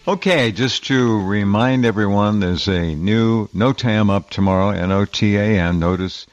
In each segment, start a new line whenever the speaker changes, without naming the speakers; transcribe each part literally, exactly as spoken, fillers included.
Okay, just to remind everyone, there's a new NOTAM up tomorrow, N O T A M, notice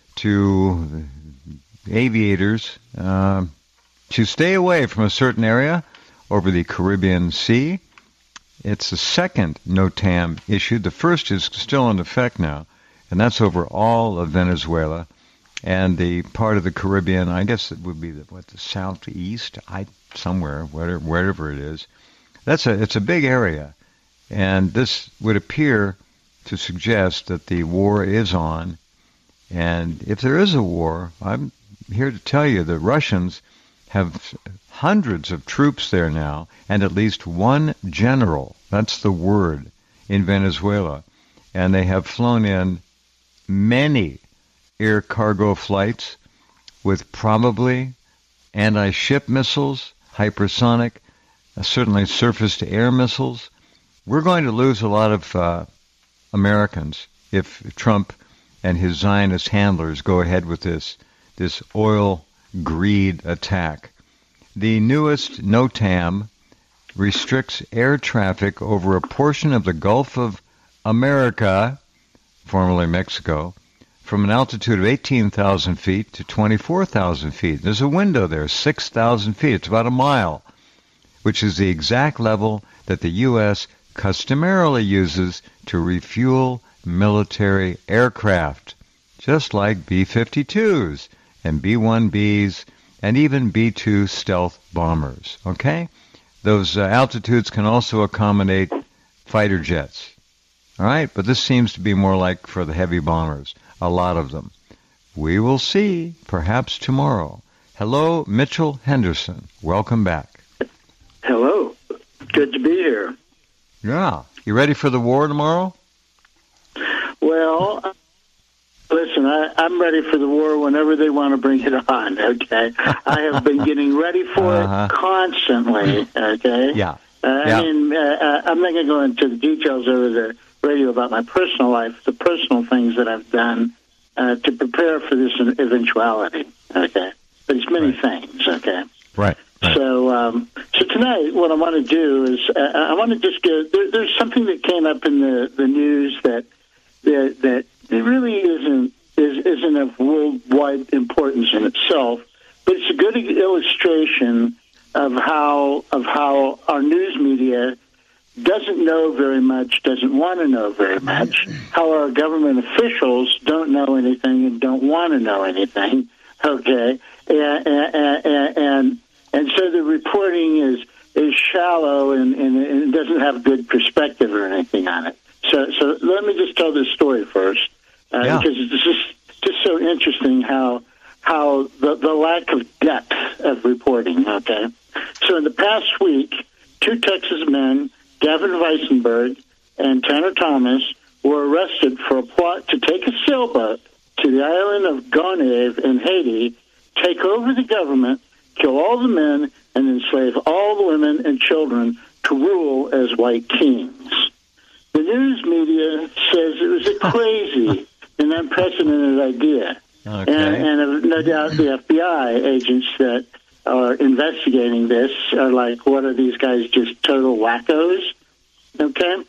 to aviators uh, to stay away from a certain area over the Caribbean Sea. It's the second NOTAM issued. The first is still in effect now, and that's over all of Venezuela and the part of the Caribbean. I guess it would be the, what, the southeast, I somewhere, whatever, wherever it is. That's a it's a big area, and this would appear to suggest that the war is on. And if there is a war, I'm here to tell you the Russians have hundreds of troops there now, and at least one general, that's the word, in Venezuela. And they have flown in many air cargo flights with probably anti-ship missiles, hypersonic, uh, certainly surface-to-air missiles. We're going to lose a lot of uh, Americans if Trump and his Zionist handlers go ahead with this, this oil greed attack. The newest NOTAM restricts air traffic over a portion of the Gulf of America, formerly Mexico, from an altitude of eighteen thousand feet to twenty-four thousand feet. There's a window there, six thousand feet. It's about a mile, which is the exact level that the U S customarily uses to refuel military aircraft, just like B fifty-twos and B one Bs and even B two stealth bombers, okay? Those uh, altitudes can also accommodate fighter jets, all right? But this seems to be more like for the heavy bombers, a lot of them. We will see, perhaps tomorrow. Hello, Mitchell Henderson. Welcome back.
Hello. Good to be here.
Yeah. You ready for the war tomorrow?
Well, listen, I, I'm ready for the war whenever they want to bring it on, okay? I have been getting ready for uh-huh. it constantly, okay?
Yeah.
Uh,
yeah.
I mean, uh, I'm not going to go into the details over the radio about my personal life, the personal things that I've done uh, to prepare for this eventuality, okay? But it's many right. things, okay?
Right. right.
So um, so tonight what I want to do is uh, I want to just get, there, there's something that came up in the, the news that that that it really isn't is, isn't of worldwide importance in itself, but it's a good illustration of how of how our news media doesn't know very much, doesn't want to know very much, how our government officials don't know anything and don't want to know anything, okay, and and and, and, and so the reporting is is shallow and, and it doesn't have good perspective or anything on it. So, so let me just tell this story first, uh,
yeah.
because it's just just so interesting how how the, the lack of depth of reporting. Okay, so in the past week, two Texas men, Gavin Weissenberg and Tanner Thomas, were arrested for a plot to take a sailboat to the island of Gonave in Haiti, take over the government, kill all the men, and enslave all the women and children to rule as white kings. The news media says it was a crazy and unprecedented idea.
Okay.
And, and no doubt the F B I agents that are investigating this are like, what are these guys, just total wackos? Okay?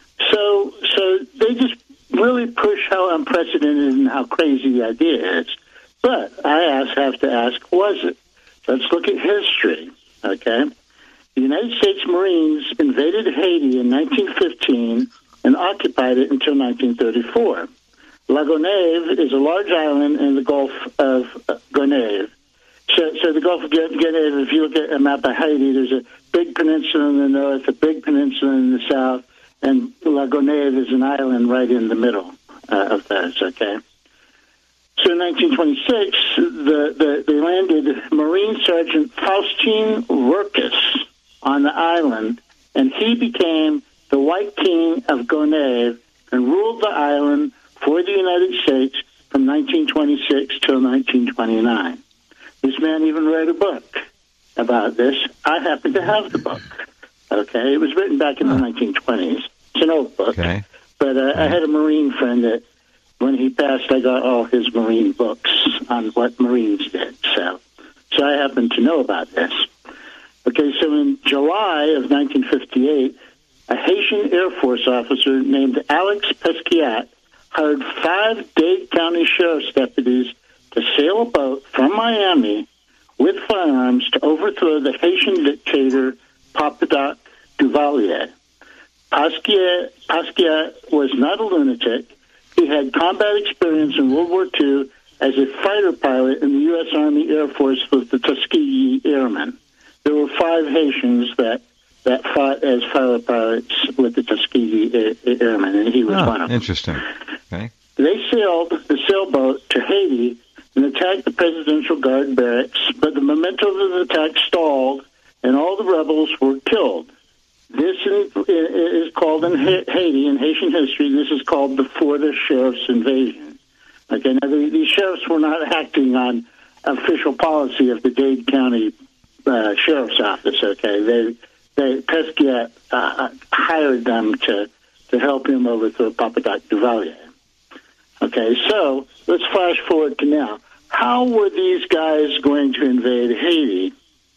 So so they just really push how unprecedented and how crazy the idea is. But I ask, have to ask, was it? Let's look at history, okay? The United States Marines invaded Haiti in nineteen fifteen and occupied it until nineteen thirty-four. La Gonave is a large island in the Gulf of Gonave. So, so the Gulf of Gonave, if you look at a map of Haiti, there's a big peninsula in the north, a big peninsula in the south, and La Gonave is an island right in the middle uh, of those, okay? So in nineteen twenty-six, the, the, they landed Marine Sergeant Faustine Rourkes on the island, and he became the White King of Gonave and ruled the island for the United States from nineteen twenty-six till nineteen twenty-nine. This man even wrote a book about this. I happen to have the book. Okay, it was written back in the nineteen twenties. It's an old book.
Okay.
But uh, I had a Marine friend that, when he passed, I got all his Marine books on what Marines did. So, so I happen to know about this. Okay, so in July of nineteen fifty-eight, a Haitian Air Force officer named Alex Pesquiat hired five Dade County Sheriff's deputies to sail a boat from Miami with firearms to overthrow the Haitian dictator Papadoc Duvalier. Pesquiat, Pesquiat was not a lunatic. He had combat experience in World War Two as a fighter pilot in the U S Army Air Force with the Tuskegee Airmen. There were five Haitians that, that fought as fighter pilots with the Tuskegee Airmen, and he was
oh,
one of them.
Interesting. Okay.
They sailed the sailboat to Haiti and attacked the Presidential Guard barracks, but the momentum of the attack stalled, and all the rebels were killed. This is called in Haiti, in Haitian history, this is called the Florida Sheriff's Invasion. Okay, now the, the sheriffs were not acting on official policy of the Dade County uh, Sheriff's Office. Okay, they, they Pesquiat uh, hired them to to help him overthrow Papadoc Duvalier. Okay, so let's flash forward to now. How were these guys going to invade Haiti?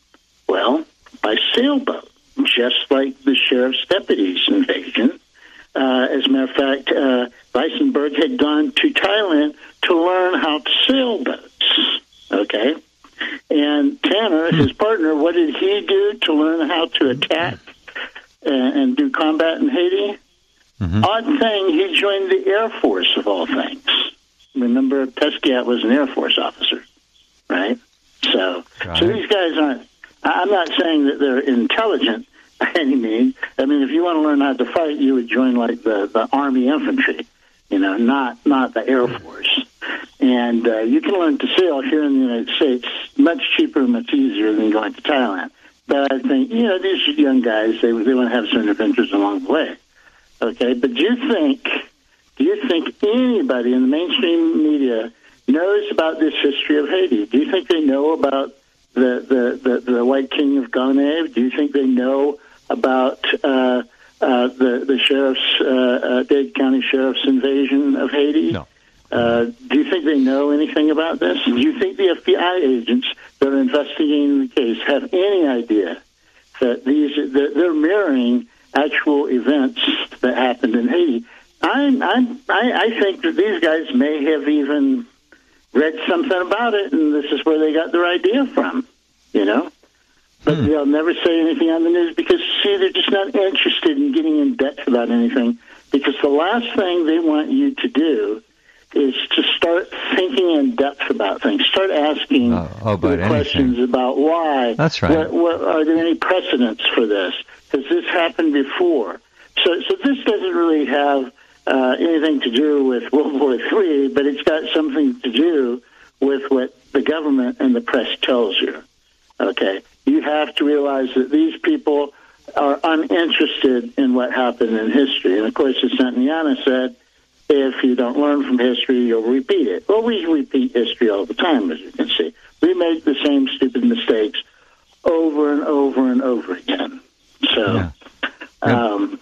Well, by sailboat, just like the sheriff's deputies invasion. Uh, as a matter of fact, uh, Weissenberg had gone to Thailand to learn how to sail boats. Okay? And Tanner, his partner, what did he do to learn how to attack and, and do combat in Haiti? Mm-hmm. Odd thing, he joined the Air Force, of all things. Remember, Pesquiat was an Air Force officer, right? So, right. so these guys aren't, I'm not saying that they're intelligent by any means. I mean, if you want to learn how to fight, you would join, like, the, the Army infantry, you know, not, not the Air Force. And uh, you can learn to sail here in the United States much cheaper and much easier than going to Thailand. But I think, you know, these young guys, they, they want to have some adventures along the way. Okay, but do you think, do you think anybody in the mainstream media knows about this history of Haiti? Do you think they know about the, the, the, the White King of Gonaive? Do you think they know about uh, uh, the, the sheriff's, uh, uh, Dade County Sheriff's invasion of Haiti?
No.
Uh, do you think they know anything about this? Do you think the F B I agents that are investigating the case have any idea that these that they're mirroring actual events that happened in Haiti? I'm, I'm, I, I think that these guys may have even read something about it, and this is where they got their idea from, you know? But hmm. they'll never say anything on the news because, see, they're just not interested in getting in depth about anything, because the last thing they want you to do is to start thinking in depth about things. Start asking
oh, oh,
questions about why.
That's right.
What, what, are there any precedents for this? Has this happened before? So, so this doesn't really have uh, anything to do with World War Three, but it's got something to do with what the government and the press tells you. Okay, you have to realize that these people are uninterested in what happened in history. And of course, as Santayana said, if you don't learn from history, you'll repeat it. Well, we repeat history all the time, as you can see. We make the same stupid mistakes over and over and over again. So, yeah. um,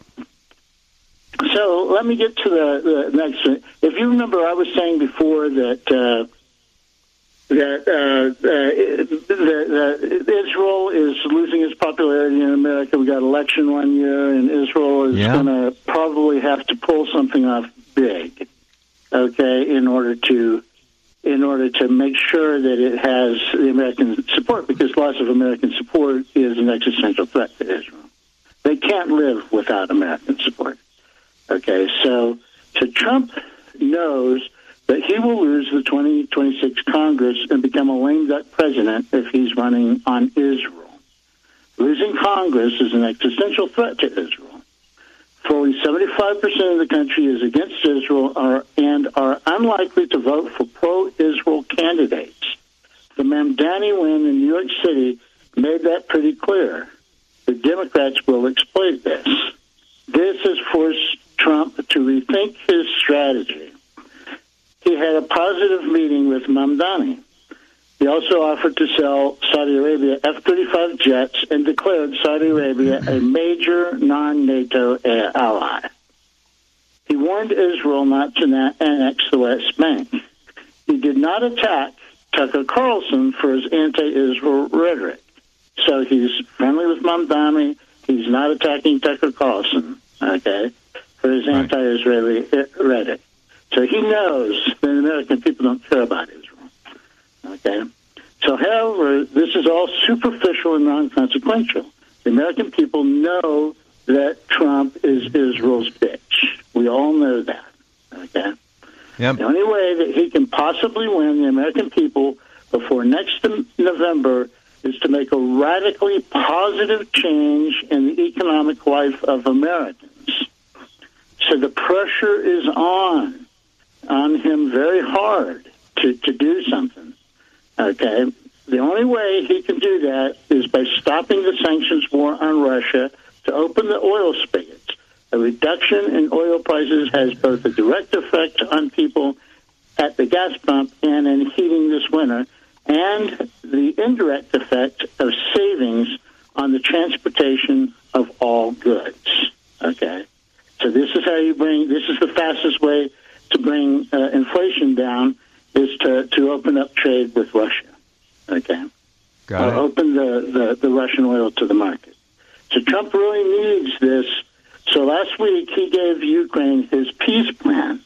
so let me get to the, the next one. If you remember, I was saying before that uh, that, uh, uh, that, that Israel is losing its popularity in America. We got election one year, and Israel is yeah. going to probably have to pull something off big, okay, in order to in order to make sure that it has the American support, because loss of American support is an existential threat to Israel. They can't live without American support. Okay, so so Trump knows that he will lose the twenty twenty-six Congress and become a lame duck president if he's running on Israel. Losing Congress is an existential threat to Israel. Fully seventy-five percent of the country is against Israel are, and are unlikely to vote for pro-Israel candidates. The Mamdani win in New York City made that pretty clear. The Democrats will exploit this. This has forced Trump to rethink his strategy. He had a positive meeting with Mamdani. He also offered to sell Saudi Arabia F thirty-five jets and declared Saudi Arabia a major non-NATO ally. He warned Israel not to na- annex the West Bank. He did not attack Tucker Carlson for his anti-Israel rhetoric. So he's friendly with Mamdani, He's not attacking Tucker Carlson, okay, for his
right.
anti-Israeli rhetoric. So he knows that the American people don't care about Israel, okay? So, however, this is all superficial and non-consequential. The American people know that Trump is Israel's bitch. We all know that, okay?
Yep.
The only way that he can possibly win the American people before next November is to make a radically positive change in the economic life of Americans. So the pressure is on, on him very hard to, to do something, okay? The only way he can do that is by stopping the sanctions war on Russia to open the oil spigots. A reduction in oil prices has both a direct effect on people at the gas pump and in heating this winter, and the indirect effect of savings on the transportation of all goods. Okay? So this is how you bring, this is the fastest way to bring uh, inflation down, is to, to open up trade with Russia. Okay?
Got it.
Or open the, the, the Russian oil to the market. So Trump really needs this. So last week he gave Ukraine his peace plan.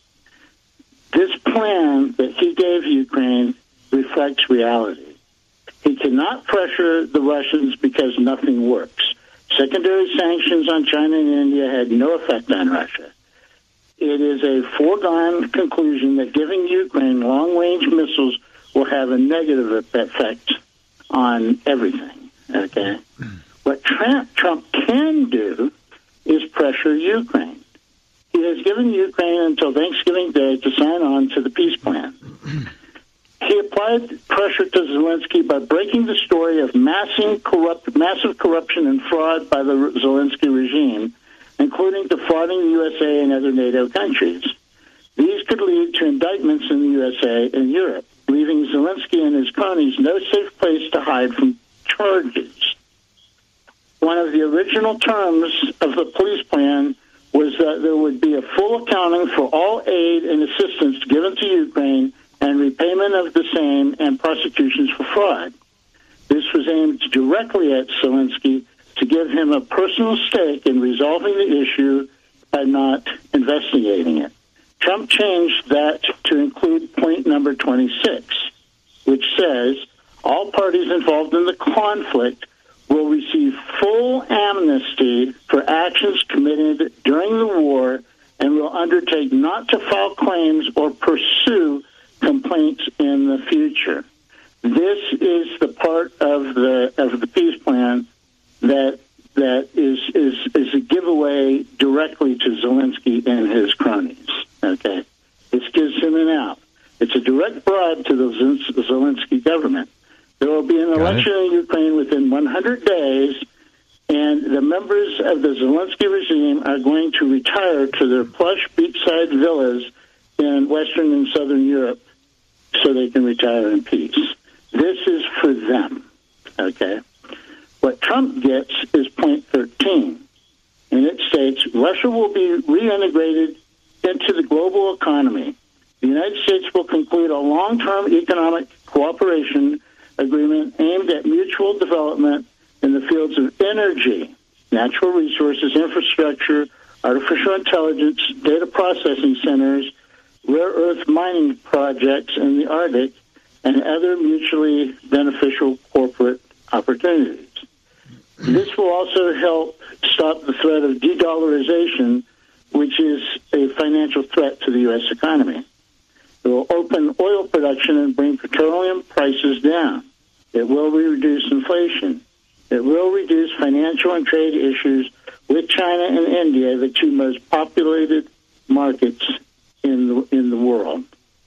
This plan that he gave Ukraine reflects reality. He cannot pressure the Russians because nothing works. Secondary sanctions on China and India had no effect on Russia. It is a foregone conclusion that giving Ukraine long-range missiles will have a negative effect on everything. Okay? What Trump, Trump can do is pressure Ukraine. He has given Ukraine until Thanksgiving Day to sign on to the peace plan. He applied pressure to Zelensky by breaking the story of massive, corrupt, massive corruption and fraud by the Zelensky regime, including defrauding the U S A and other NATO countries. These could lead to indictments in the U S A and Europe, leaving Zelensky and his cronies no safe place to hide from charges. One of the original terms of the police plan was that there would be a full accounting for all aid and assistance given to Ukraine and repayment of the same and prosecutions for fraud. This was aimed directly at Zelensky to give him a personal stake in resolving the issue by not investigating it. Trump changed that to include point number twenty-six, which says all parties involved in the conflict will receive full amnesty for actions committed during the war and will undertake not to file claims or pursue complaints in the future. This is the part of the of the peace plan that that is is is a giveaway directly to Zelensky and his cronies. Okay, this gives him an out. It's a direct bribe to the Zelensky government. There will be an
Got
election
it.
in Ukraine within one hundred days, and the members of the Zelensky regime are going to retire to their plush beachside villas in Western and Southern Europe so they can retire in peace. This is for them, okay? What Trump gets is point thirteen, and it states Russia will be reintegrated into the global economy. The United States will conclude a long-term economic cooperation agreement aimed at mutual development in the fields of energy, natural resources, infrastructure, artificial intelligence, data processing centers, rare earth mining projects in the Arctic, and other mutually beneficial corporate opportunities. This will also help stop the threat of de-dollarization, which is a financial threat to the U S economy. It will open oil production and bring petroleum prices down. It will reduce inflation. It will reduce financial and trade issues with China and India, the two most populated markets in the in the world.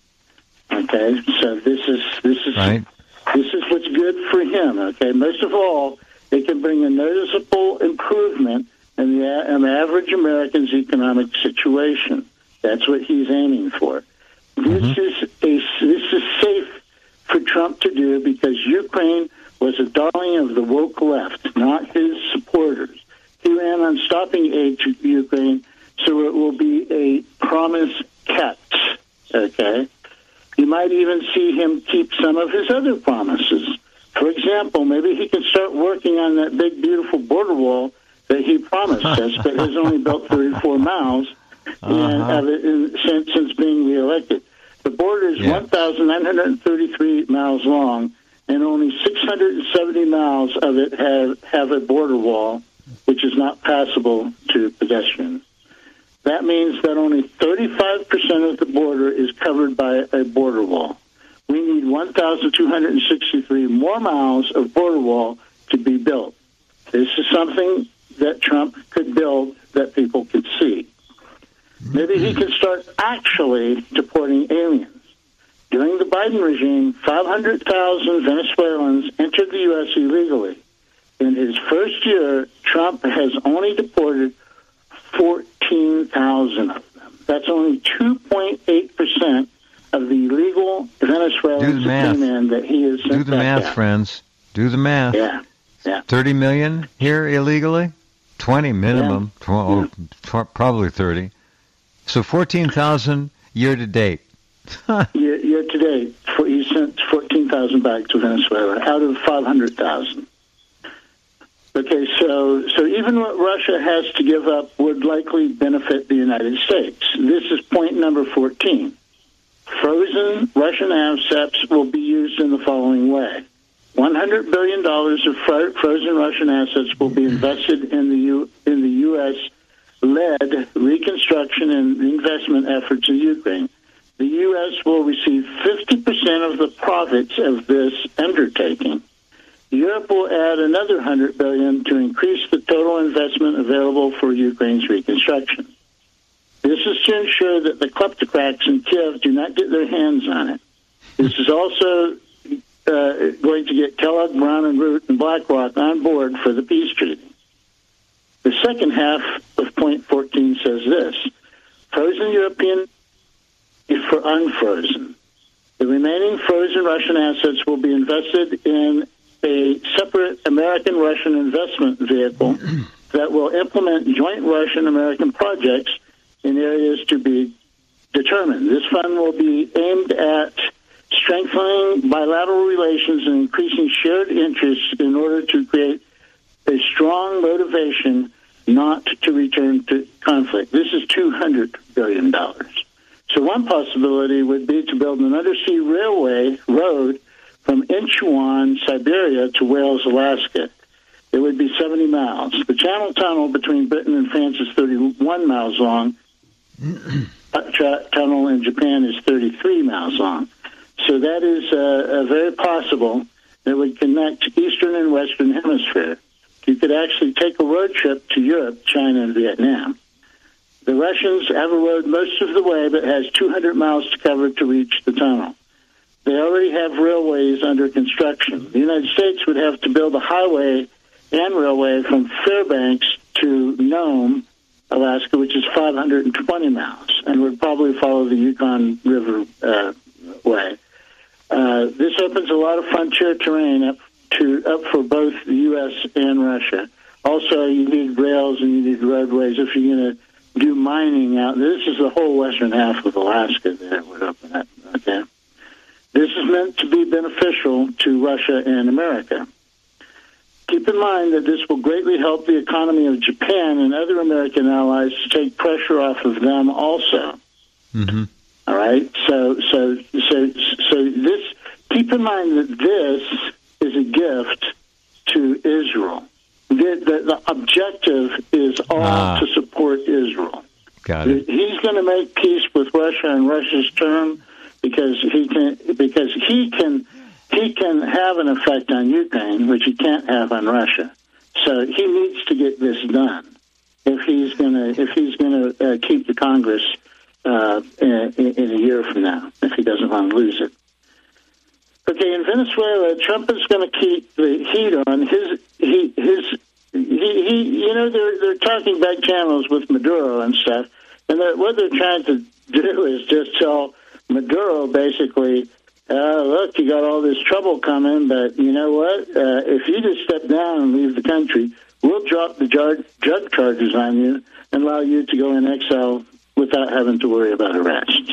Okay, so this is this is
Right.
this is what's good for him. Okay, most of all, it can bring a noticeable improvement in the, in the average American's economic situation. That's what he's aiming for. This
Mhm.
is a this is safe for Trump to do because Ukraine was a darling of the woke left, not his supporters. He ran on stopping aid to Ukraine, so it will be a promise kept. Okay, you might even see him keep some of his other promises. For example, maybe he can start working on that big, beautiful border wall that he promised us, but has only built thirty-four miles
Uh-huh.
and, uh, in, since, since being reelected. The border is
Yeah.
one thousand nine hundred thirty-three miles long, and only six hundred seventy miles of it have, have a border wall, which is not passable to pedestrians. That means that only thirty-five percent of the border is covered by a border wall. We need one thousand two hundred sixty-three more miles of border wall to be built. This is something that Trump could build that people could see. Maybe he could start actually deporting aliens. During the Biden regime, five hundred thousand Venezuelans entered the U S illegally. In his first year, Trump has only deported fourteen thousand of them. That's only two point eight percent of the illegal Venezuelans that came in that he has sent
Do the
back
math,
out.
friends. Do the math.
Yeah, yeah.
thirty million here illegally? twenty minimum.
Yeah.
Tw- oh, tw- probably thirty. So fourteen thousand year to date.
Year, year to date, for, he sent fourteen thousand back to Venezuela out of five hundred thousand. Okay, so so even what Russia has to give up would likely benefit the United States. This is point number fourteen. Frozen Russian assets will be used in the following way. one hundred billion dollars of fro- frozen Russian assets will be invested in the U- in the U S-led reconstruction and investment efforts in Ukraine. The U S will receive fifty percent of the profits of this undertaking. Europe will add another one hundred billion dollars to increase the total investment available for Ukraine's reconstruction. This is to ensure that the kleptocrats in Kiev do not get their hands on it. This is also uh, going to get Kellogg, Brown and Root, and BlackRock on board for the peace treaty. The second half of point fourteen says this: frozen European for unfrozen. The remaining frozen Russian assets will be invested in a separate American-Russian investment vehicle that will implement joint Russian-American projects in areas to be determined. This fund will be aimed at strengthening bilateral relations and increasing shared interests in order to create a strong motivation not to return to conflict. This is two hundred billion dollars. So one possibility would be to build an undersea railway road from Incheon, Siberia, to Wales, Alaska. It would be seventy miles. The Channel Tunnel between Britain and France is thirty-one miles long. Tra- tunnel in Japan is thirty-three miles long. So that is uh, uh, very possible that would connect Eastern and Western Hemisphere. You could actually take a road trip to Europe, China, and Vietnam. The Russians have a road most of the way, but has two hundred miles to cover to reach the tunnel. They already have railways under construction. The United States would have to build a highway and railway from Fairbanks to Nome, Alaska, which is five hundred twenty miles, and would probably follow the Yukon River uh, way. Uh, this opens a lot of frontier terrain up to up for both the U S and Russia. Also, you need rails and you need roadways if you're going to do mining out. This is the whole western half of Alaska that would open up. Okay, this is meant to be beneficial to Russia and America. Keep in mind that this will greatly help the economy of Japan and other American allies to take pressure off of them also.
Mm-hmm.
All right. So, so, so, so this. Keep in mind that this is a gift to Israel. The, the, the objective is all
ah.
to support Israel.
Got it.
He's going to make peace with Russia in Russia's term because he can. Because he can. He can have an effect on Ukraine, which he can't have on Russia. So he needs to get this done if he's going to if he's going to uh, keep the Congress uh, in, in a year from now. If he doesn't want to lose it. Okay, in Venezuela, Trump is going to keep the heat on his he his he, he you know they're they're talking back channels with Maduro and stuff, and what they're trying to do is just tell Maduro basically. Uh, look, you got all this trouble coming, but you know what? Uh, if you just step down and leave the country, we'll drop the drug, drug charges on you and allow you to go in exile without having to worry about arrest.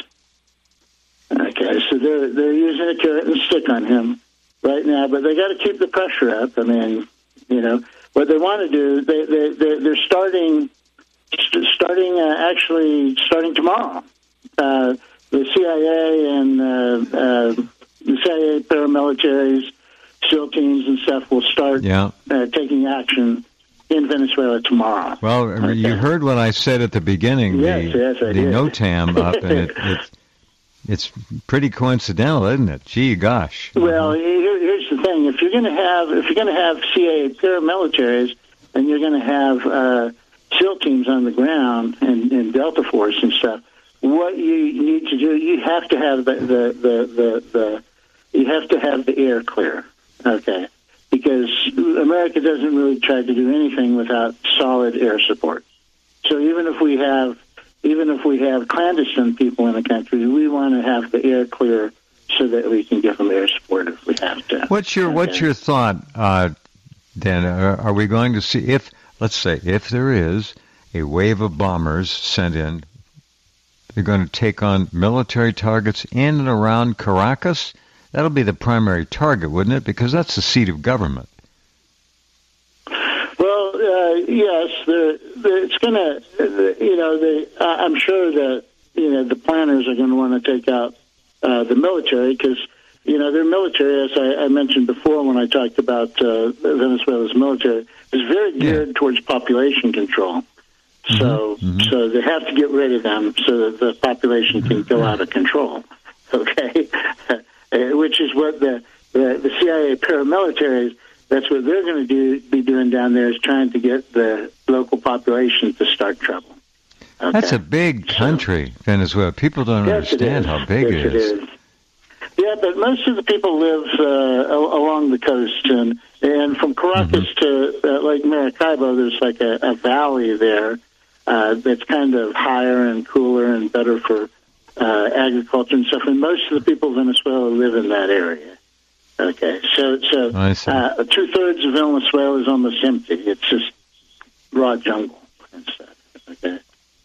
Okay, so they're they're using a carrot and stick on him right now, but they got to keep the pressure up. I mean, you know, what they want to do, they, they, they, they're starting, st- starting uh, actually starting tomorrow. Uh, the C I A and uh, uh, the C I A paramilitaries, SEAL teams and stuff will start
yeah.
uh, taking action in Venezuela tomorrow.
Well,
okay.
You heard what I said at the beginning.
Yes,
the,
yes, I
the
did.
NOTAM up, and it, it, it's pretty coincidental, isn't it? Gee, gosh.
Well, here, here's the thing: if you're going to have if you're going to have C I A paramilitaries, and you're going to have uh, SEAL teams on the ground and, and Delta Force and stuff, what you need to do, you have to have the the, the, the, the you have to have the air clear, okay? Because America doesn't really try to do anything without solid air support. So even if we have even if we have clandestine people in the country, we want to have the air clear so that we can give them air support if we have to.
What's your okay. What's your thought, uh, Dan? Are, are we going to see if let's say if there is a wave of bombers sent in? They're going to take on military targets in and around Caracas. That'll be the primary target, wouldn't it? Because that's the seat of government.
Well, uh, yes, the, the, it's going to, you know, the, I'm sure that, you know, the planners are going to want to take out uh, the military because, you know, their military, as I, I mentioned before when I talked about uh, Venezuela's military, is very geared yeah. towards population control. So, mm-hmm. so they have to get rid of them so that the population can go out of control. Okay, which is what the, the the C I A paramilitaries. That's what they're going to do. Be doing down there is trying to get the local population to start trouble. Okay?
That's a big country, so, Venezuela. People don't
yes,
understand how big
yes,
it, is.
it is. Yeah, but most of the people live uh, along the coast, and and from Caracas mm-hmm. to uh, Lake Maracaibo, there's like a, a valley there. Uh, that's kind of higher and cooler and better for uh, agriculture and stuff. And most of the people of Venezuela live in that area. Okay, so so uh, two thirds of Venezuela is almost empty. It's just raw jungle and stuff. Okay,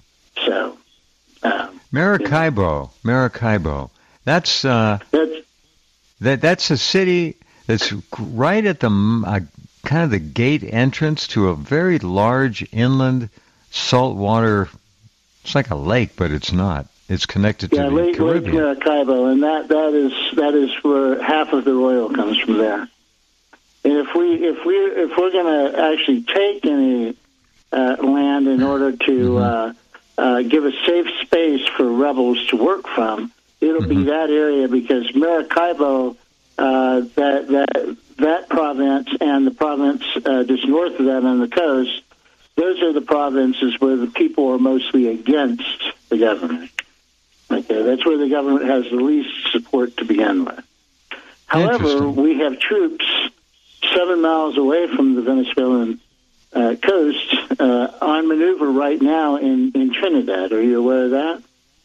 so um,
Maracaibo, you know. Maracaibo. That's uh,
that's
that that's a city that's right at the uh, kind of the gate entrance to a very large inland. Saltwater, it's like a lake, but it's not. It's connected to
yeah,
the
Lake,
Caribbean.
Lake Maracaibo, and that, that is that is where half of the oil comes from there. And if we if we if we're going to actually take any uh, land in order to mm-hmm. uh, uh, give a safe space for rebels to work from, it'll mm-hmm. be that area because Maracaibo, uh, that that that province and the province uh, just north of that on the coast. Those are the provinces where the people are mostly against the government. Okay, that's where the government has the least support to begin with. However, we have troops seven miles away from the Venezuelan uh, coast uh, on maneuver right now in, in Trinidad. Are you aware of that?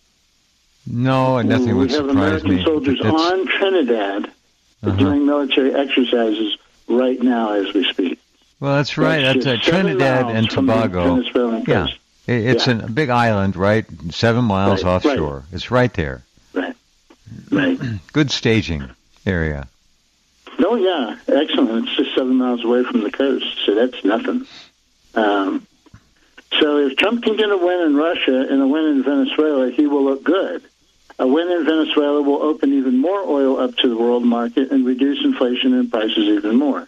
No, nothing
we
would surprise me.
We have American soldiers
it's...
on Trinidad uh-huh. doing military exercises right now as we speak.
Well, that's right. That's, that's uh, Trinidad and Tobago. Yeah, it's yeah. a big island, right? Seven miles
right,
offshore.
Right.
It's right there.
Right. Right.
Good staging area.
Oh yeah, excellent. It's just seven miles away from the coast, so that's nothing. Um, so if Trump can get a win in Russia and a win in Venezuela, he will look good. A win in Venezuela will open even more oil up to the world market and reduce inflation and prices even more.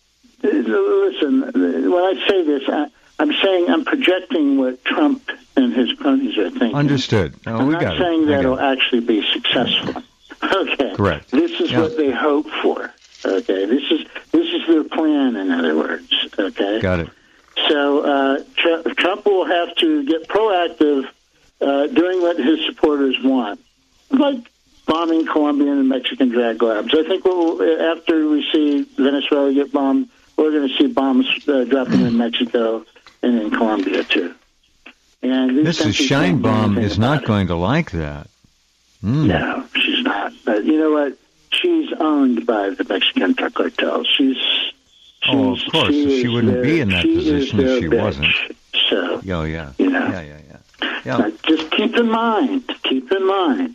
Listen, when I say this, I, I'm saying I'm projecting what Trump and his cronies are thinking.
Understood. Oh,
I'm
we
not
got
saying
it.
that it'll actually be successful. Okay.
Correct.
This is
yeah.
what they hope for. Okay. This is this is their plan, in other words. Okay.
Got it.
So uh, Tr- Trump will have to get proactive, uh, doing what his supporters want, like bombing Colombian and Mexican drag labs. I think we'll, after we see Venezuela get bombed, we're going to see bombs uh, dropping in Mexico and in Colombia, too. And
Missus Scheinbaum is not going to like that. Mm.
No, she's not. But you know what? She's owned by the Mexican drug cartel. She's, she's
oh, of course. She, she wouldn't
their,
be in that position if she
bitch.
wasn't.
So,
oh, yeah.
You know,
yeah, yeah, yeah. yeah.
Now, just keep in mind, keep in mind,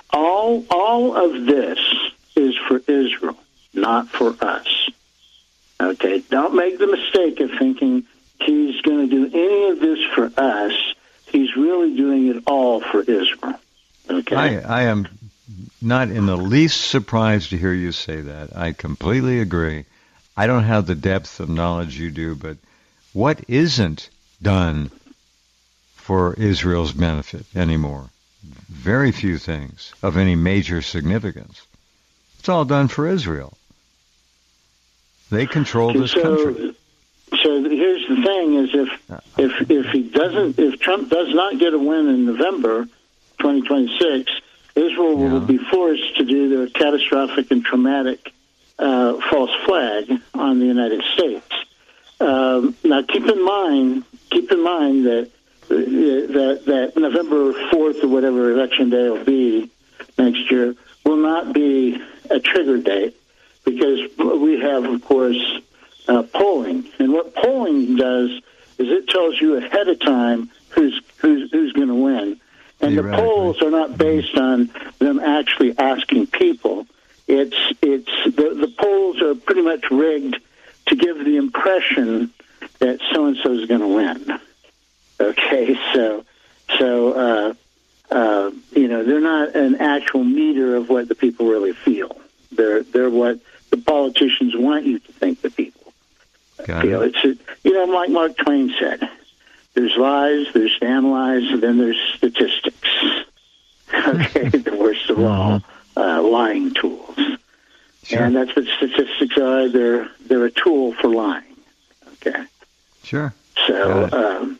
all all of this is for Israel, not for us. Okay, don't make the mistake of thinking he's going to do any of this for us. He's really doing it all for Israel. Okay,
I, I am not in the least surprised to hear you say that. I completely agree. I don't have the depth of knowledge you do, but what isn't done for Israel's benefit anymore? Very few things of any major significance. It's all done for Israel. They control this
so,
country.
So here's the thing: is if if if he doesn't, if Trump does not get a win in November twenty twenty-six, Israel will
Yeah.
be forced to do their catastrophic and traumatic uh, false flag on the United States. Um, now, keep in mind, keep in mind that uh, that that November fourth or whatever election day will be next year will not be a trigger date, because we have, of course, uh, polling, and what polling does is it tells you ahead of time who's who's who's going to win, and the polls are not based on them actually asking people. It's it's the the polls are pretty much rigged to give the impression that so and so is going to win. Okay, so so uh, uh, you know, they're not an actual meter of what the people really feel. They're they're what the politicians want you to think the people
Got
feel.
it.
It's a, you know, like Mark Twain said, there's lies, there's damn lies, and then there's statistics. Okay, the worst of all, uh, lying tools.
Sure.
And that's what statistics are. They're they're a tool for lying. Okay.
Sure.
So, um,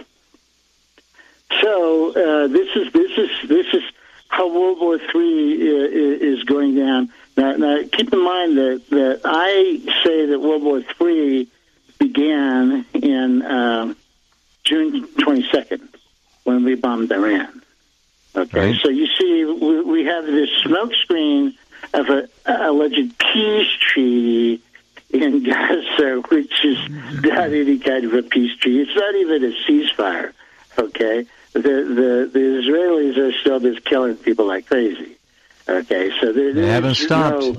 so uh, this is this is this is how World War Three is going down. Now, now, keep in mind that, that I say that World War Three began in um, June twenty-second when we bombed Iran. Okay,
Right.
so you see, we, we have this smokescreen of an alleged peace treaty in Gaza, which is not any kind of a peace treaty. It's not even a ceasefire. Okay, the the, the Israelis are still just killing people like crazy. Okay, so there,
They haven't stopped.
No,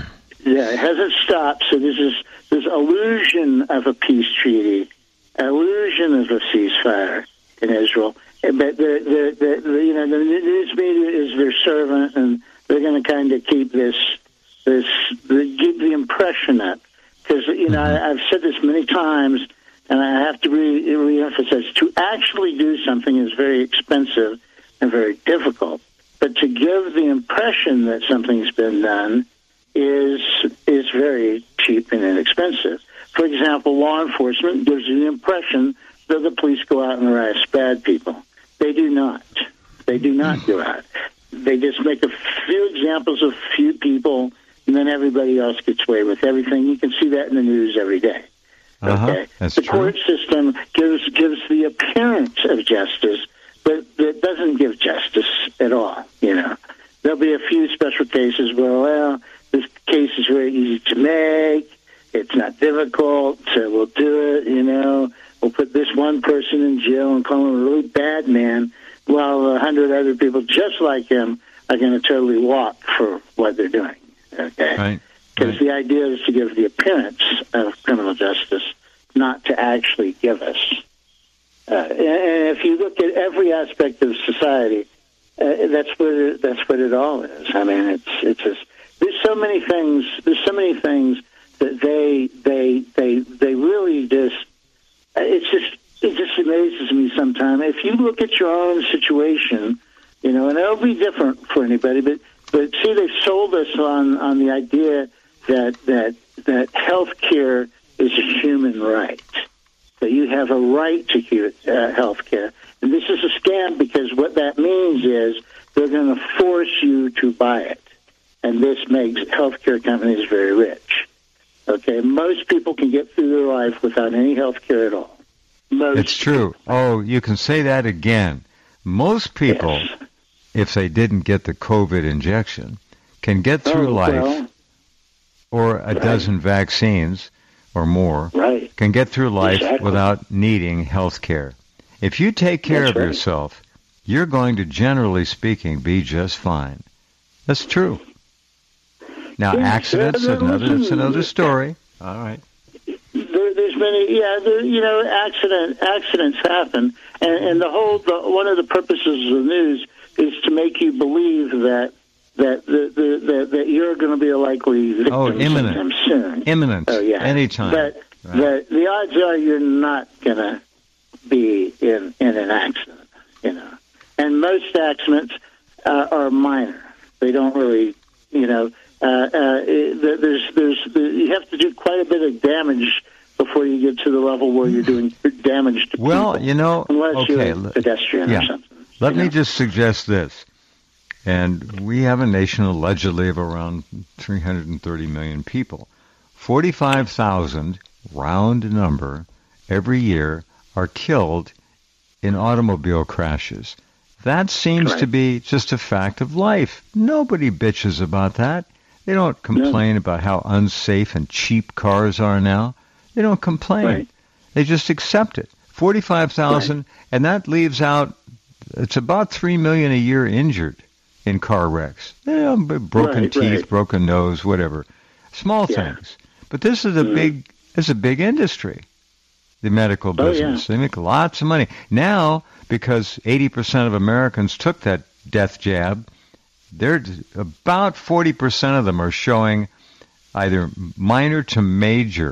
yeah, it hasn't stopped. So this is this illusion of a peace treaty, illusion of a ceasefire in Israel. But the, the, the, the you know the news media is their servant, and they're going to kind of keep this this the, give the impression up, because you know I, I've said this many times, and I have to re- reemphasize: to actually do something is very expensive and very difficult. But to give the impression that something's been done is is very cheap and inexpensive. For example, law enforcement gives you the impression that the police go out and arrest bad people. They do not. They do not go out. They just make a few examples of few people, and then everybody else gets away with everything. You can see that in the news every day.
Uh-huh.
Okay,
That's
the
true.
court system gives gives the appearance of justice, but it doesn't give justice at all. You know, there'll be a few special cases where, well, this case is very easy to make. It's not difficult, so we'll do it. You know, we'll put this one person in jail and call him a really bad man, while a hundred other people just like him are going to totally walk for what they're doing. Okay,
Right.
because
Right.
the idea is to give the appearance of criminal justice, not to actually give us. Uh, and if you look at every aspect of society, uh, that's what it, that's what it all is. I mean, it's it's just, there's so many things. There's so many things that they they they they really just. It's just it just amazes me sometimes. If you look at your own situation, you know, and it'll be different for anybody, but but see, they've sold us on on the idea that that that health care is a human right. That you have a right to uh, health care. And this is a scam, because what that means is they're going to force you to buy it. And this makes healthcare companies very rich. Okay, most people can get through their life without any health care at all. Most
It's true. Oh, you can say that again. Most people,
Yes.
if they didn't get the COVID injection, can get through
Oh,
life,
well,
or a
right.
dozen vaccines or more,
right.
can get through life
Exactly.
without needing health care. If you take care
That's
of
right.
yourself, you're going to, generally speaking, be just fine. That's true. Now,
Yeah,
accidents,
uh,
another,
listen,
it's another story. All right.
many, yeah, there, you know, accident accidents happen, and, and the whole the, one of the purposes of the news is to make you believe that that the, the, the that you're going to be a likely victim
oh, imminent.
sometime soon.
Imminent.
Oh yeah,
anytime.
But
right.
the the odds are you're not going to be in in an accident, you know, and most accidents uh, are minor. They don't really, you know. Uh, uh, there's, there's, you have to do quite a bit of damage before you get to the level where you're doing damage to
well,
people.
you know,
unless
okay,
you're a pedestrian
yeah.
or something.
Let me
know?
just suggest this. And we have a nation allegedly of around three hundred thirty million people. forty-five thousand, round number, every year are killed in automobile crashes. That seems
right.
to be just a fact of life. Nobody bitches about that. They don't complain no. about how unsafe and cheap cars are now. They don't complain.
Right.
They just accept it. forty-five thousand, right. and that leaves out, it's about three million a year injured in car wrecks. You know, broken
right,
teeth,
right.
broken nose, whatever. Small
yeah.
things. But this is a mm. big, it's a big industry, the medical business.
Oh, yeah.
They make lots of money. Now, because eighty percent of Americans took that death jab, they're about forty percent of them are showing either minor to major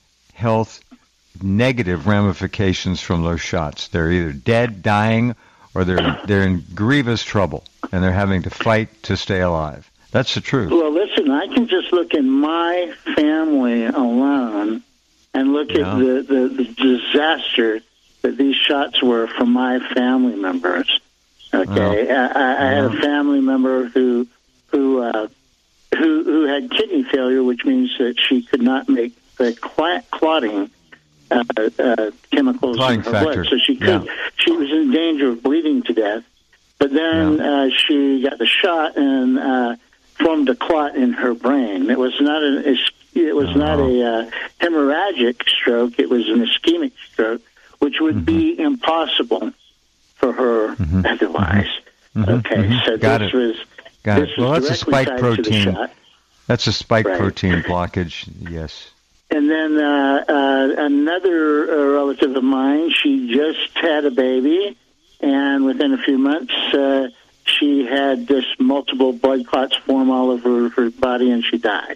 health negative ramifications from those shots. They're either dead, dying, or they're they're in grievous trouble, and they're having to fight to stay alive. That's the truth.
Well, listen, I can just look in my family alone and look
yeah.
at the, the, the disaster that these shots were for my family members. Okay, oh. I, I had a family member who who uh, who who had kidney failure, which means that she could not make the cl- clotting uh, uh, chemicals
clotting
in her
factor.
blood, so she could.
Yeah.
She was in danger of bleeding to death. But then yeah. uh, she got the shot and uh, formed a clot in her brain. It was not a it was oh. not a uh, hemorrhagic stroke. It was an ischemic stroke, which would mm-hmm. be impossible for her
mm-hmm.
otherwise.
Mm-hmm.
Okay,
mm-hmm.
so
Got
this
it.
was
Got
this
it. Well,
was
that's a
directly
spike
tied
protein.
to the shot.
That's a spike
right.
protein blockage. Yes.
And then uh, uh, another uh, relative of mine, she just had a baby, and within a few months, uh, she had just multiple blood clots form all over her body, and she died.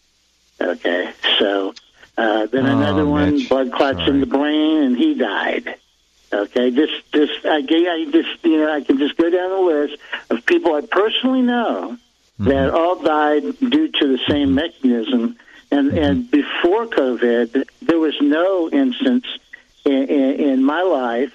Okay, so uh, then
oh,
another one,
Mitch.
blood clots
Sorry.
in the brain, and he died. Okay, just, just, I, I just, you know, I can just go down the list of people I personally know mm-hmm. that all died due to the same mechanism. And, mm-hmm. and before COVID, there was no instance in, in, in my life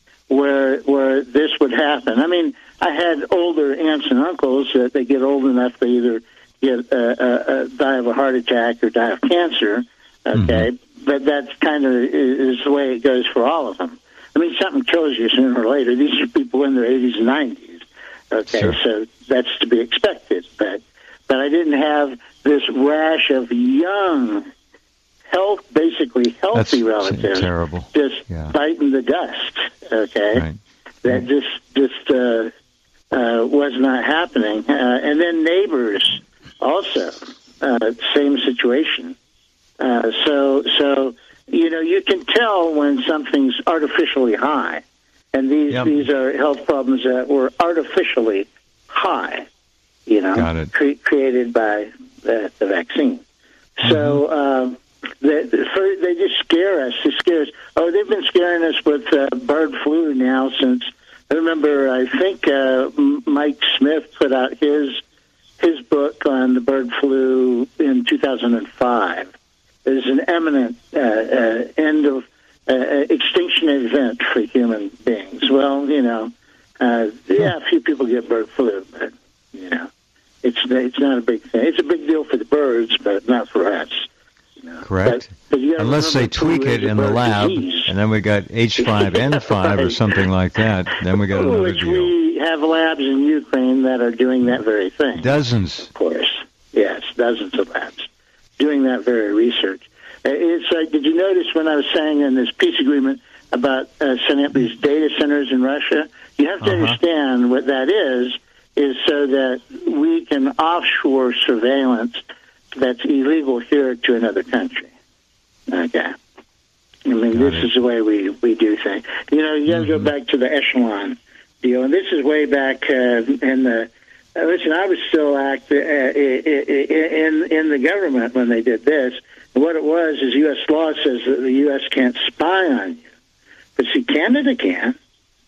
where where this would happen. I mean, I had older aunts and uncles that they get old enough they either get uh, uh, uh, die of a heart attack or die of cancer. Okay, mm-hmm. but that's kind of is the way it goes for all of them. I mean, something kills you sooner or later. These are people in their eighties and nineties. Okay, sure. So that's to be expected. But but I didn't have this rash of young, health, basically healthy
that's
relatives
terrible.
just
yeah.
biting the dust. Okay,
right.
that
right.
just just uh, uh, was not happening. Uh, and then neighbors also, uh, same situation. Uh, so so. You know, you can tell when something's artificially high, and these
yep.
these are health problems that were artificially high. You know,
Got it.
Cre- created by the, the vaccine. Mm-hmm. So um, they, they just scare us. They scare us. Oh, they've been scaring us with uh, bird flu now since. I remember. I think uh, Mike Smith put out his his book on the bird flu in two thousand five. Is an imminent uh, uh, end of uh, extinction event for human beings. Well, you know, uh, yeah, a few people get bird flu, but you know, it's it's not a big thing. It's a big deal for the birds, but not for us. You know?
Correct.
But, but
Unless they tweak it in the lab, disease. And then we got H five N five right. or something like that. Then we got another
Which
deal.
we have labs in Ukraine that are doing that very thing.
Dozens,
of course. Yes, dozens of labs doing that very research. It's like, did you notice when I was saying in this peace agreement about uh, setting up these data centers in Russia? You have to uh-huh. understand what that is, is so that we can offshore surveillance that's illegal here to another country. Okay. I mean,
Got
this
it.
is the way we, we do things. You know, you got to
Mm-hmm.
go back to the echelon deal, and this is way back uh, in the. Uh, listen, I was still act uh, in in the government when they did this. And what it was is U S law says that the U S can't spy on you, but see, Canada can,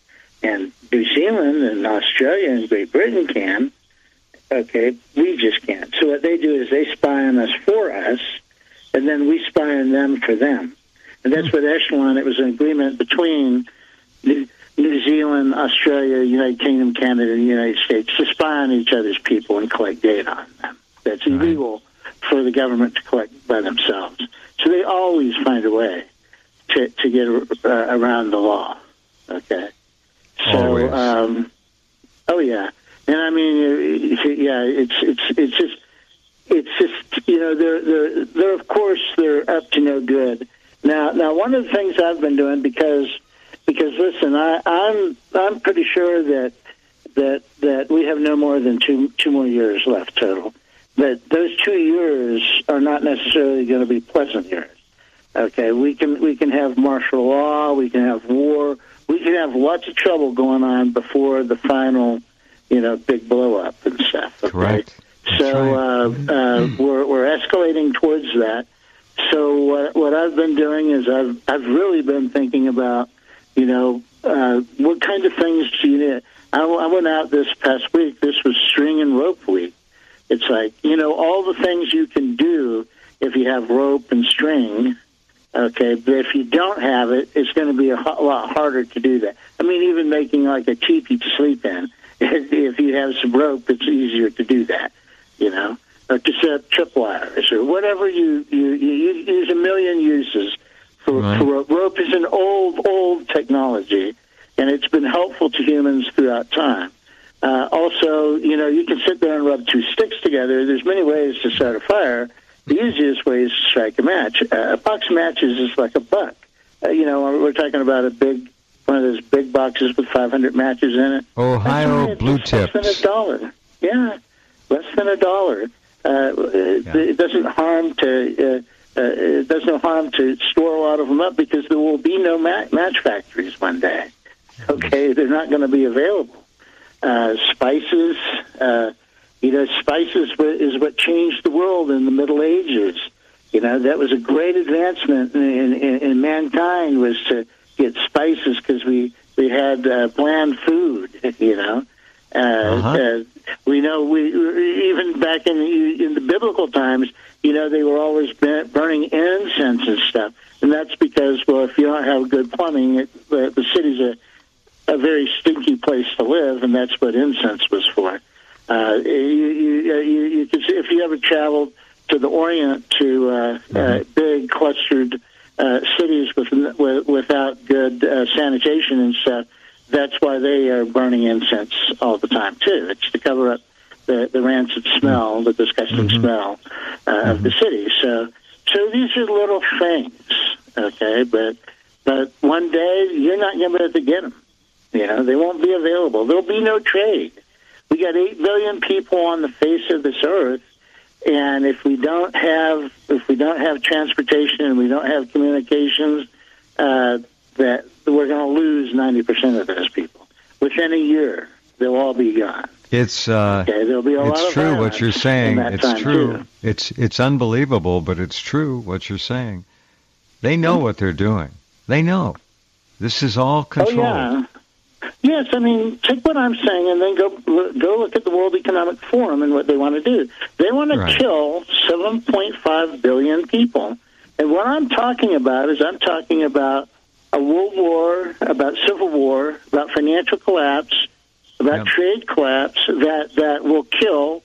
and New Zealand and Australia and Great Britain can. Okay, we just can't. So what they do is they spy on us for us, and then we spy on them for them. And that's what Echelon, it was an agreement between New, New Zealand, Australia, United Kingdom, Canada, and the United States to spy on each other's people and collect data on them. That's
Right.
illegal for the government to collect by themselves. So they always find a way to, to get uh, around the law. Okay? So,
Always.
um, oh, yeah. And I mean, yeah, it's it's it's just it's just you know they're they're they're of course they're up to no good. Now now one of the things I've been doing because because listen I I'm I'm pretty sure that that that we have no more than two two more years left total. But those two years are not necessarily going to be pleasant years. Okay, we can we can have martial law, we can have war, we can have lots of trouble going on before the final. You know, big blow up and stuff. Okay?
Correct. That's
So
right.
uh, uh, we're we're escalating towards that. So what what I've been doing is I've I've really been thinking about you know uh, what kind of things do you need. I, I went out this past week. This was string and rope week. It's like you know all the things you can do if you have rope and string. Okay, but if you don't have it, it's going to be a ho- lot harder to do that. I mean, even making like a teepee to sleep in. If you have some rope, it's easier to do that, you know, or to set up tripwires or whatever you, you, you, you use a million uses for,
Right.
for rope. Rope is an old, old technology, and it's been helpful to humans throughout time. Uh, also, you know, you can sit there and rub two sticks together. There's many ways to start a fire. The easiest way is to strike a match. Uh, a box of matches is like a buck. Uh, you know, we're talking about a big... one of those big boxes with five hundred matches in it.
Ohio
That's
Blue
less than
Tips.
a dollar. Yeah, less than a dollar. Uh,
Yeah.
It doesn't harm to uh, uh, it does no harm to store a lot of them up because there will be no ma- match factories one day. Okay, they're not going to be available. Uh, spices, uh, you know, spices is what changed the world in the Middle Ages. You know, that was a great advancement in, in, in mankind was to get spices because we we had uh, bland food, you know. Uh,
Uh-huh.
uh, we know we even back in the, in the biblical times, you know, they were always burning incense and stuff, and that's because well, if you don't have good plumbing, it, the, the city's a a very stinky place to live, and that's what incense was for. Uh, you, you, you, you can see if you ever traveled to the Orient to uh,
Mm-hmm.
uh, big clustered. Uh, cities with, with, without good uh, sanitation and stuff, that's why they are burning incense all the time, too. It's to cover up the, the rancid smell, the disgusting
Mm-hmm.
smell uh, mm-hmm. of the city. So so these are little things, okay? But but one day, you're not going to be able to get them. You know, they won't be available. There'll be no trade. We got eight billion people on the face of this earth, and if we don't have if we don't have transportation and we don't have communications, uh, that we're going to lose ninety percent of those people within a year. They'll all be gone.
It's uh,
Okay, there'll be a lot
it's
of
true what
violence
you're saying.
in that
It's
time,
true.
too.
It's it's unbelievable, but it's true what you're saying. They know what they're doing. They know. This is all controlled.
Oh yeah. Yes, I mean, take what I'm saying and then go go look at the World Economic Forum and what they want to do. They want to
Right.
kill seven point five billion people. And what I'm talking about is I'm talking about a world war, about civil war, about financial collapse, about
Yep.
trade collapse that, that will kill,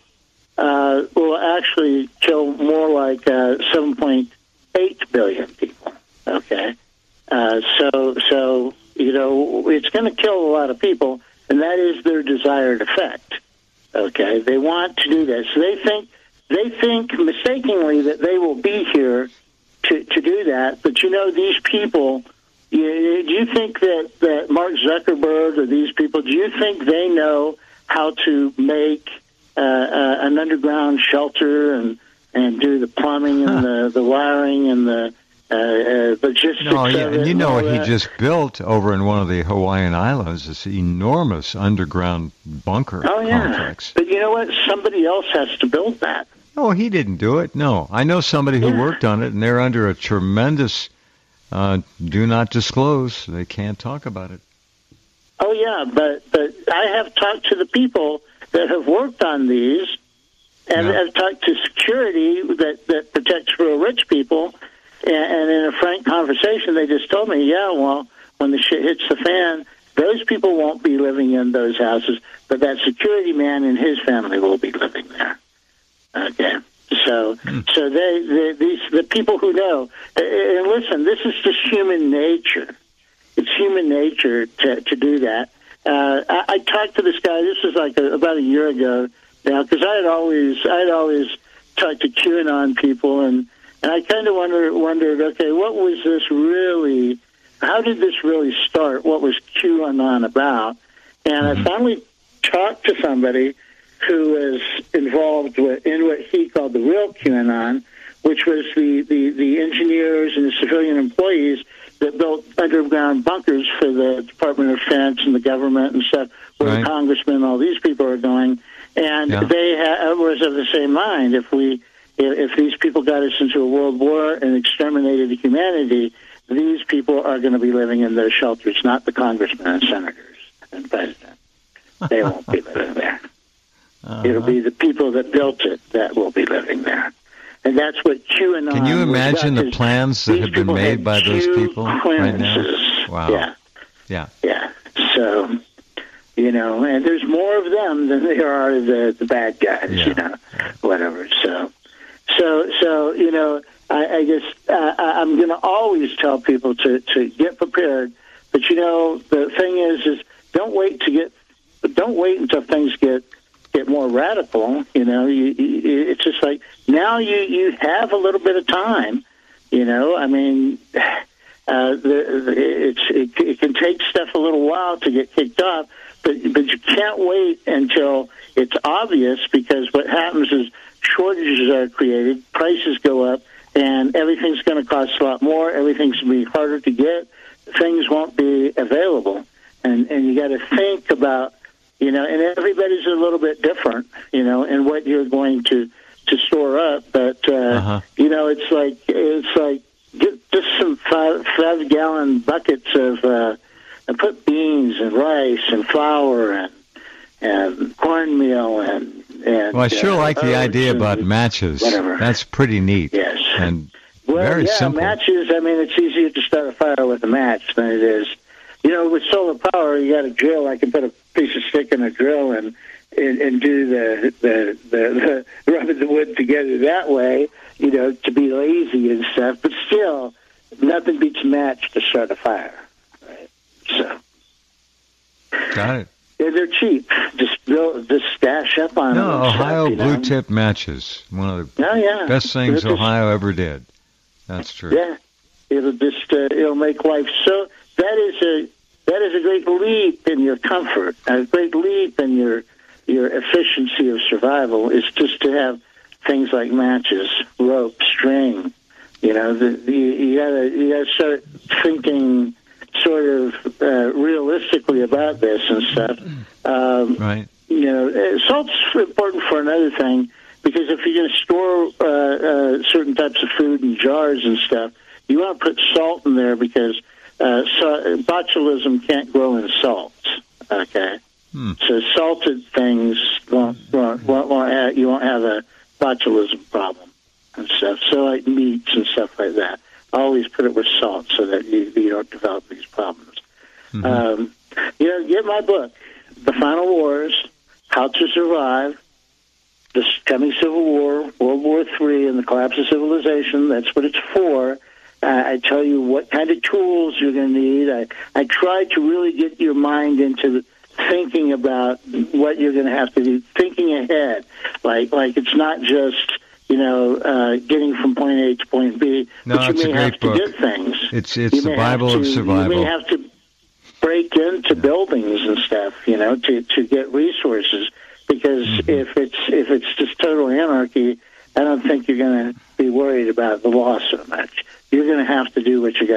uh, will actually kill more like uh, seven point eight billion people. Okay? Uh, so, so you know, it's going to kill a lot of people, and that is their desired effect. Okay, they want to do that, so they think they think mistakenly that they will be here to to do that. But you know, these people. You, do you think that that Mark Zuckerberg or these people? Do you think they know how to make uh, uh, an underground shelter and and do the plumbing and the, the wiring and the uh, uh, logistics.
No, yeah,
of
and
it
you know
all
what he
that.
just built over in one of the Hawaiian Islands, this enormous underground bunker
Oh, yeah.
complex.
But you know what? Somebody else has to build that.
Oh, he didn't do it. No, I know somebody who
Yeah.
worked on it, and they're under a tremendous uh, do not disclose. They can't talk about it.
Oh, yeah, but, but I have talked to the people that have worked on these, and
Yeah.
I've talked to security that, that protects real rich people, and, and in a frank conversation, they just told me, yeah, well, when the shit hits the fan, those people won't be living in those houses, but that security man and his family will be living there. Okay. So,
Hmm.
so they, they, these, the people who know, and listen, this is just human nature. It's human nature to, to do that. Uh, I, I talked to this guy. This was like a, about a year ago now, because I had always, I had always talked to QAnon people, and, and I kind of wonder, wondered, okay, what was this really? How did this really start? What was QAnon about? And
Mm-hmm.
I finally talked to somebody who was involved with, in what he called the real QAnon, which was the, the, the engineers and the civilian employees that built underground bunkers for the Department of Defense and the government and stuff, where
Right.
the congressmen and all these people are going. And
Yeah.
they ha- was of the same mind. If we, if, if these people got us into a world war and exterminated humanity, these people are going to be living in those shelters, not the congressmen and senators and president. They won't be living there.
Uh-huh.
It'll be the people that built it that will be living there. And that's what QAnon
Can you
was
imagine
about,
the
is
plans that
these
have been
people
made
had
by those
Q
people right now?
clearances.
Wow.
Yeah.
Yeah.
Yeah. So, you know, and there's more of them than there are the, the bad guys,
Yeah.
you know, whatever. So, so, so, you know, I, I guess uh, I'm going to always tell people to, to get prepared. But, you know, the thing is, is don't wait to get, don't wait until things get, get more radical. You know, you, you, it's just like now you, you have a little bit of time, you know, I mean, uh, the, it's, it, it can take stuff a little while to get kicked off, but, but you can't wait until it's obvious, because what happens is shortages are created, prices go up, and everything's going to cost a lot more. Everything's going to be harder to get. Things won't be available. And, and you got to think about, you know, and everybody's a little bit different, you know, in what you're going to, to store up. But, uh,
Uh-huh.
you know, it's like, it's like, get just some five, five gallon buckets of, uh, and put beans and rice and flour and, and cornmeal and, and.
Well, I sure
uh,
like the
oats
idea
and
about matches.
whatever.
That's pretty neat.
Yes.
And
Well,
very
yeah,
simple.
matches, I mean, it's easier to start a fire with a match than it is. You know, with solar power, you got a drill. I can put a piece of stick in a drill and and, and do the, the, the, the rubbing the wood together that way, you know, to be lazy and stuff. But still, nothing beats a match to start a fire, right? So.
Got it.
Yeah, they're cheap. Just build, just stash up on them.
No,
and stuff,
Ohio
you know?
Blue Tip matches. One of the
Oh, yeah.
best things
They're just-
Ohio ever did. That's true.
Yeah, it'll just uh, it'll make life so. That is a that is a great leap in your comfort, a great leap in your your efficiency of survival. Is just to have things like matches, rope, string. You know, the, the, you gotta you gotta start thinking sort of uh, realistically about this and stuff. Um,
Right.
you know, uh, salt's important for another thing, because if you're going to store uh, uh, certain types of food in jars and stuff, you want to put salt in there, because uh, so, botulism can't grow in salts. Okay,
Hmm.
so salted things won't, won't, won't, won't have, you won't have a botulism problem and stuff. So like meats and stuff like that, always put it with salt so that you, you don't develop these problems.
Mhm.
Um, you know, get my book, The Final Wars: How to Survive the Coming Civil War, World War Three, and the Collapse of Civilization. That's what it's for. Uh, I tell you what kind of tools you're going to need. I, I try to really get your mind into thinking about what you're going to have to do, thinking ahead. Like, like it's not just, you know, uh, getting from point A to point B,
No,
but you
it's a
may
great
have to
book.
get things.
It's it's
You
the
may have
Bible of
to-
survival.
You may have to break into buildings and stuff, you know, to, to get resources. Because
Mm-hmm.
if it's if it's just total anarchy, I don't think you're going to be worried about the law so much. You're going to have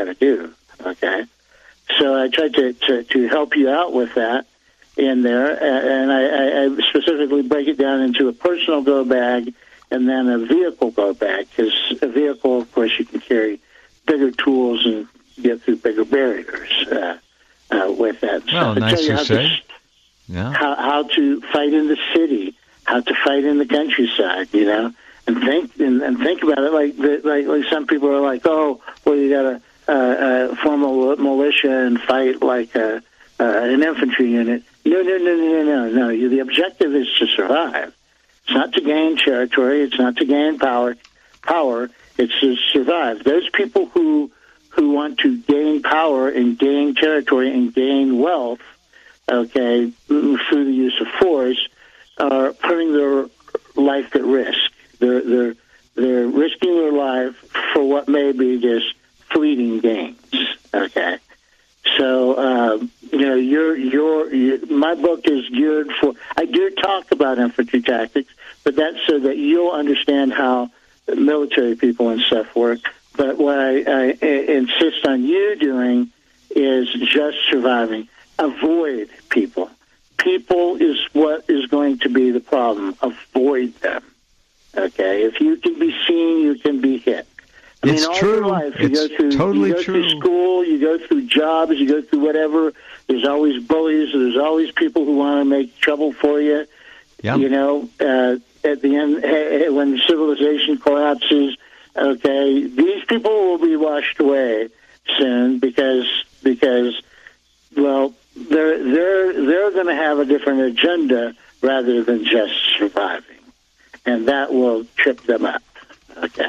got to do. Okay, so I tried to, to, to help you out with that in there, and I, I specifically break it down into a personal go bag and then a vehicle go bag, because a vehicle, of course, you can carry bigger tools and get through bigger barriers uh, uh, with that.
Well,
so
nice to say.
To,
yeah.
How, how to fight in the city, how to fight in the countryside, you know, and think and, and think about it like, the, like like some people are like, oh, well, you got to uh, uh, form a militia and fight like a, uh, an infantry unit. No, no, no, no, no, no. You, the objective is to survive. It's not to gain territory. It's not to gain power. Power. It's to survive. Those people who who want to gain power and gain territory and gain wealth, okay, through the use of force, are putting their life at risk. They're they're they're risking their life for what may be just fleeting gains. Okay, so um, you know, your your my book is geared for. I do talk about infantry tactics, but that's so that you'll understand how military people and stuff work. But what I, I insist on you doing is just surviving. Avoid people. People is what is going to be the problem. Avoid them. Okay? If you can be seen, you can be hit. I
it's
mean, all
true.
your life, you
it's
go through,
totally
you go
true.
through school, you go through jobs, you go through whatever. There's always bullies. There's always people who want to make trouble for you.
Yeah.
You know, uh, at the end, when civilization collapses, okay, these people will be washed away soon because because well, they're they're they're going to have a different agenda rather than just surviving, and that will trip them up. Okay.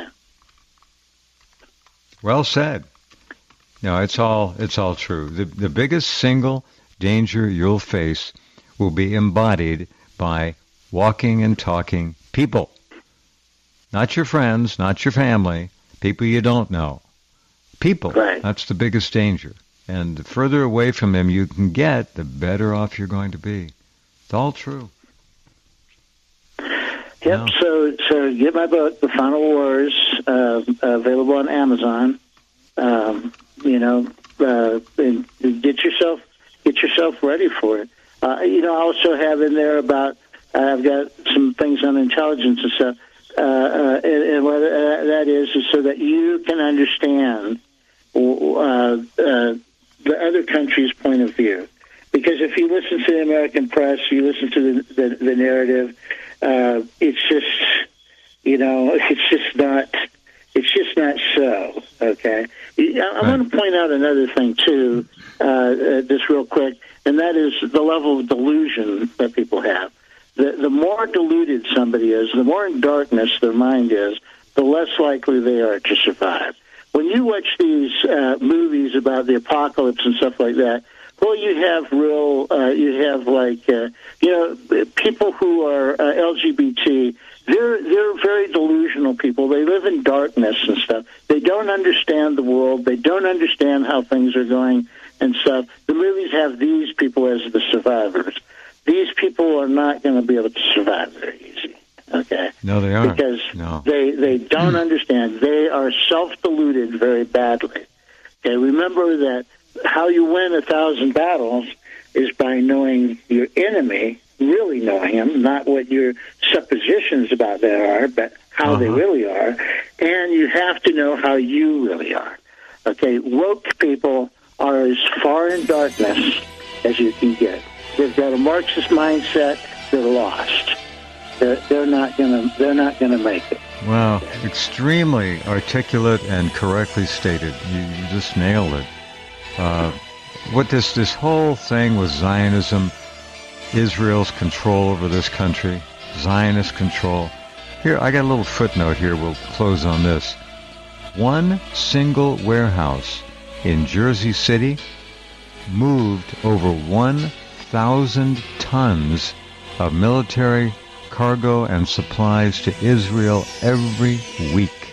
Well said. No, it's all it's all true. The the biggest single danger you'll face will be embodied by walking and talking people. Not your friends, not your family, people you don't know. People.
Right.
That's the biggest danger. And the further away from them you can get, the better off you're going to be. It's all true.
Yep.
Yeah.
So, so get my book, The Final Wars, uh, available on Amazon. Um, you know, uh, and get yourself get yourself ready for it. Uh, you know, I also have in there about I've got some things on intelligence and stuff. Uh, uh, and, and what uh, that is is so that you can understand uh, uh, the other country's point of view. Because if you listen to the American press, you listen to the, the, the narrative, uh, it's just, you know, it's just not, it's just not so, okay? I, I want to point out another thing, too, uh, uh, just real quick, and that is the level of delusion that people have. The, the more deluded somebody is, the more in darkness their mind is, the less likely they are to survive. When you watch these uh, movies about the apocalypse and stuff like that, well, you have real, uh, you have like, uh, you know, people who are uh, L G B T, they're, they're very delusional people. They live in darkness and stuff. They don't understand the world. They don't understand how things are going and stuff. The movies have these people as the survivors. These people are not going to be able to survive very easy, okay?
No, they aren't.
Because
no.
they, they don't understand. They are self-deluded very badly. Okay, remember that how you win a thousand battles is by knowing your enemy, really knowing him, not what your suppositions about that are, but how
uh-huh.
they really are. And you have to know how you really are. Okay, woke people are as far in darkness as you can get. They've got a Marxist mindset. They're lost. They're, they're not gonna. They're not gonna make it.
Wow, extremely articulate and correctly stated. You, you just nailed it. Uh, what this this whole thing with Zionism, Israel's control over this country, Zionist control. Here, I got a little footnote here. We'll close on this. One single warehouse in Jersey City moved over one thousand tons of military cargo and supplies to Israel every week.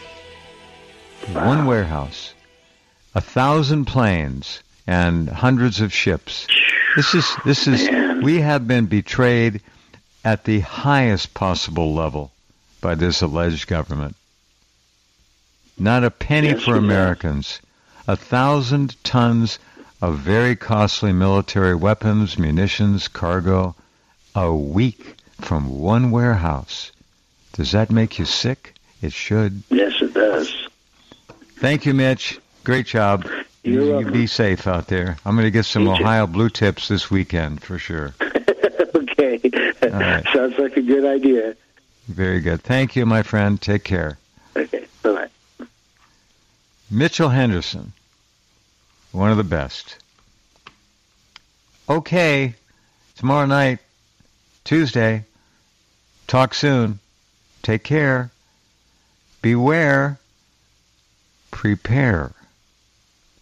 Wow.
One warehouse, a thousand planes, and hundreds of ships. This is this is
Man.
We have been betrayed at the highest possible level by this alleged government. Not a penny
Yes,
for
we
Americans. A thousand tons of very costly military weapons, munitions, cargo, a week from one warehouse. Does that make you sick? It should.
Yes, it does.
Thank you, Mitch. Great job.
You're
you
welcome.
Be safe out there. I'm going to get some
You too.
Ohio Blue Tips this weekend for sure.
Okay.
All right.
Sounds like a good idea.
Very good. Thank you, my friend. Take care.
Okay. Bye-bye.
Mitchell Henderson, one of the best. Okay, tomorrow night, Tuesday. Talk soon. Take care. Beware. Prepare.